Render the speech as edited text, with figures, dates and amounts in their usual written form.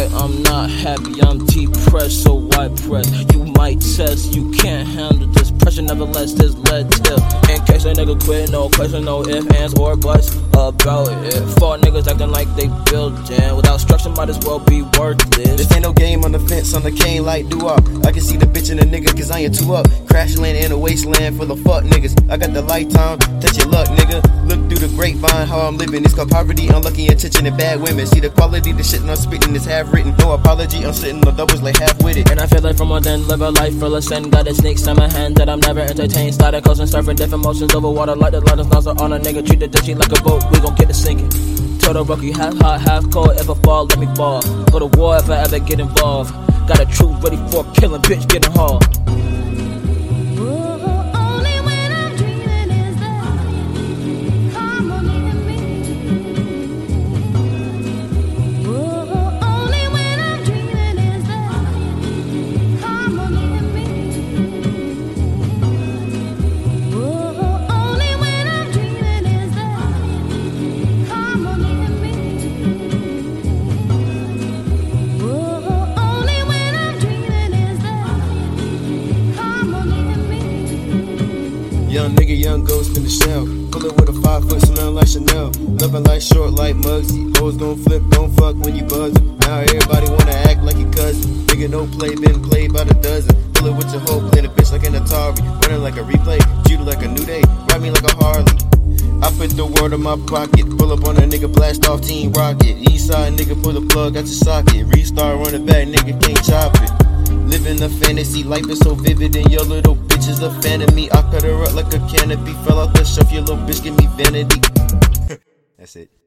right, I'm not happy, I'm depressed, so why press? You might test, you can't handle this pressure, nevertheless, this led to. In case a nigga quit, no question, no ifs, ands, or buts about it. For niggas acting like they building, without structure, might as well be worthless. This ain't no game on the fence, on the cane like doo-wop. I can see the bitch in the nigga, cause I ain't too up. Crash land in a wasteland full of fuck niggas. I got the lifetime, touch your luck, nigga. Look through the grapevine, how I'm living. It's called poverty, unlucky intention, and bad women. See the quality, the shit I'm spitting is half written. No apology, I'm sitting on doubles like half with it. And I feel like from within, live a life full of sin. Got the snakes in my hand that I'm never entertained. Started coasting, surfing different emotions over water like the lightest nozzle on a nigga. Treat the ditchy like a boat, we gon' get it sinking. Total rookie, half hot, half cold. If I fall, let me fall. Go to war if I ever get involved. Got a truth ready for a killing, bitch, getting hauled. Young nigga, young ghost in the shell. Pull it with a 5 foot, smelling like Chanel. Loving like short, like Muggsy. Hoes gon' flip, don't fuck when you buzzin'. Now everybody wanna act like your cousin. Nigga, no play, been played by the dozen. Pull it with your hoe, playing a bitch like an Atari. Running like a replay, shoot it like a new day. Ride me like a Harley. I put the word in my pocket. Pull up on a nigga, blast off Team Rocket. Eastside nigga, pull the plug out your socket. Restart, run it back, nigga, can't chop it. Living a fantasy, life is so vivid and your little bitch is a fan of me. I cut her up like a canopy, fell off the shelf, your little bitch give me vanity. That's it.